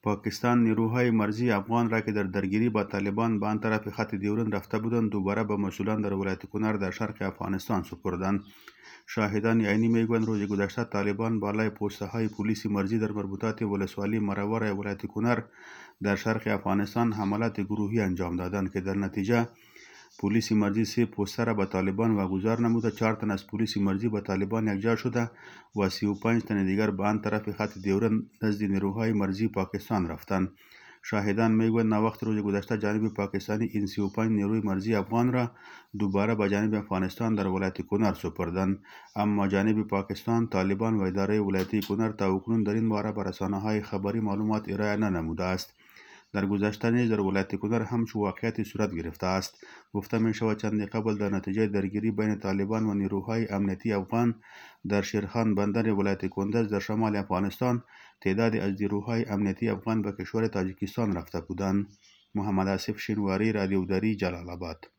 پاکستان نیروهای مرزی افغان را که در درگیری با طالبان به آن طرف خط دیورند رفته بودند دوباره به مسئولان در ولایت کنر در شرق افغانستان سپردند. شاهدان عینی میگویند روز گذشته طالبان بالای پوسته های پلیس مرزی در مربوطات ولسوالی مرور ولایت کنر در شرق افغانستان حملات گروهی انجام دادند که در نتیجه پلیس مرزی 3 پوسته را به طالبان واگذار نموده، 4 تن از پلیس مرزی به طالبان یکجا شده و 35 تن دیگر به آن طرف خط دیورند نزد نیروهای مرزی پاکستان رفتند. شاهدان میگویند وقت روز گذشته جانب پاکستانی این 35 نیروی مرزی افغان را دوباره به جانب افغانستان در ولایت کنر سپردند، اما جانب پاکستان طالبان و اداره ولایتی کنر تا اکنون در این باره به رسانه‌های خبری معلومات ارائه ننموده است. در گذشته نیز در ولایت کنر همچون واقعیتی صورت گرفته است. گفته می شود چندی قبل در نتیجه درگیری بین طالبان و نیروهای امنیتی افغان در شیرخان بندر ولایت کندز در شمال افغانستان تعدادی از نیروهای امنیتی افغان به کشور تاجیکستان رفته بودند. محمد آصف شینواری، رادیو دری، جلال آباد.